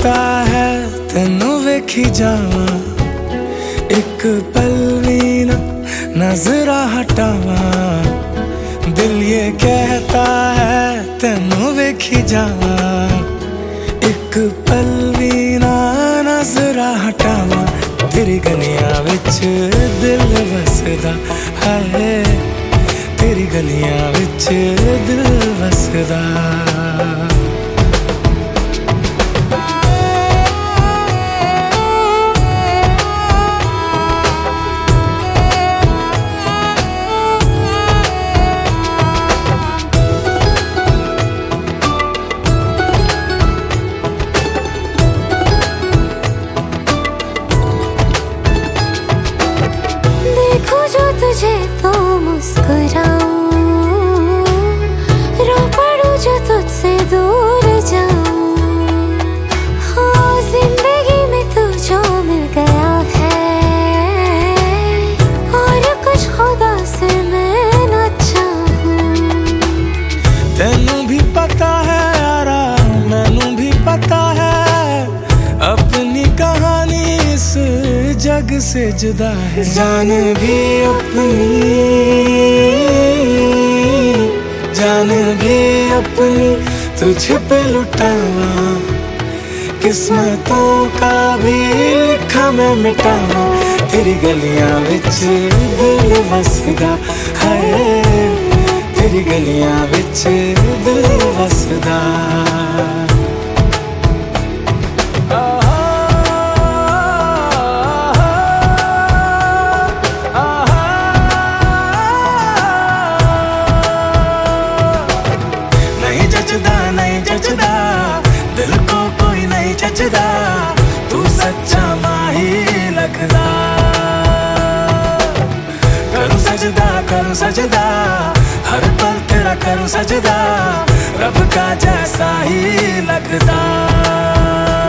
कहता है तेनू वेखी जावा, एक पल भी ना नजरा हटावा। दिल ये कहता है तेनू वेखी जावा, एक पल भी ना नजरा हटावा। तेरी गलियां विच दिल वसदा है, तेरी गलियां विच दिल वसदा। तुझे तो मुस्कुराऊं, रो पड़ूं जो तुझसे दूर जाऊं। हाँ, जिंदगी में तू जो मिल गया है, और कुछ खुदा से मैं न चाहूं। तेनू भी पता है यारा, मैनू भी पता है, अपनी कहानी इस जग से जुदा है। जान भी अपनी तुझ पे लुटावा, किस्मतों का भी लिखा मैं मिटावा। तेरी गलियां विच दिल वसदा है, तेरी गलियां विच दिल वसदा। नहीं जचदा दिल को कोई नहीं जचदा, तू सच्चा माही लगदा। करूं सजदा हर पल तेरा करूं सजदा, रब का जैसा ही लगदा।